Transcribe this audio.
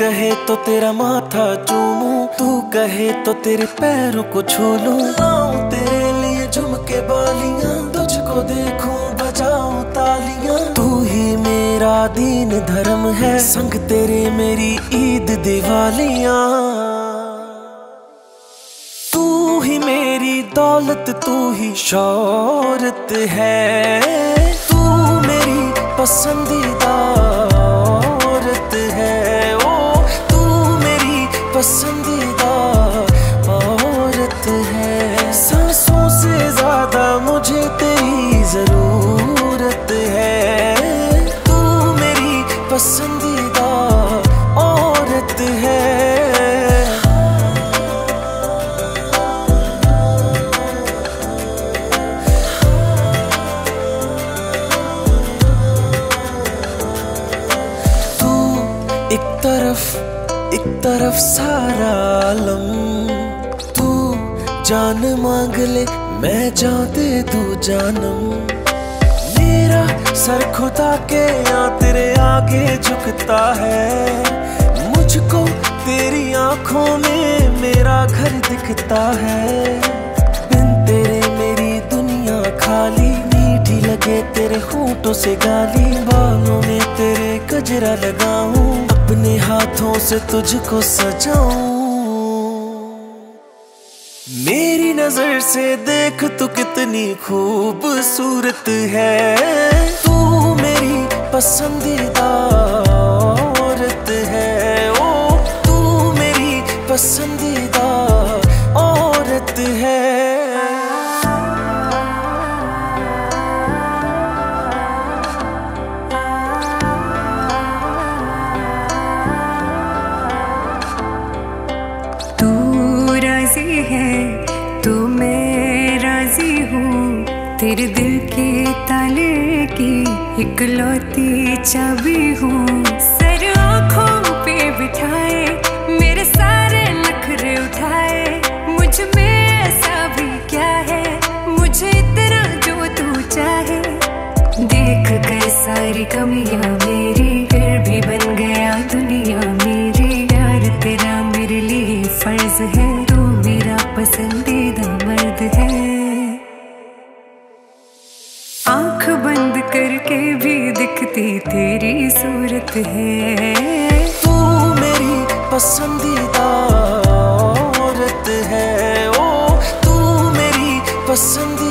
कहे तो तेरा माथा चूमूं, तू कहे तो तेरे पैरों को छू लूं। लाऊं तेरे लिए झुमके बालियां, तुझको देखूं बजाऊं तालियां। तू ही मेरा दीन धर्म है, संग तेरे मेरी ईद दिवालियां। तू ही मेरी दौलत, तू ही शौहरत है। तू मेरी पसंदीदा औरत है। ओ तू मेरी पसंदीदा औरत है। सांसों से ज्यादा मुझे तेरी जरूरत है। तू मेरी पसंदीदा औरत है। एक तरफ सारा आलम, तू जान मांग ले मैं जान दे दूं जानम। मेरा सर खुदा के यहाँ तेरे आगे झुकता है। मुझको तेरी आंखों में मेरा घर दिखता है। बिन तेरे मेरी दुनिया खाली, मीठी लगे तेरे होठों से गाली। बालों में तेरे गजरा लगाऊं, अपने हाथों से तुझको सजाऊं। मेरी नजर से देख तू कितनी खूबसूरत है। तू मेरी पसंदीदा औरत है। ओ तू मेरी पसंदीदा औरत है। है तो मैं राजी हूँ, तेरे दिल के ताले की इकलौती चाबी हूँ। सर आँखों पे बिठाए मेरे सारे नखरे उठाए। मुझ में ऐसा भी क्या है, मुझे इतना जो तू चाहे। देख कर सारी कमियां मेरी, फिर भी बन गया दुनिया मेरी। प्यार तेरा मेरे लिए फर्ज है, पसंदीदा मर्द है। आंख बंद करके भी दिखती तेरी सूरत है। तू मेरी पसंदीदा औरत है। ओ तू मेरी पसंदीदा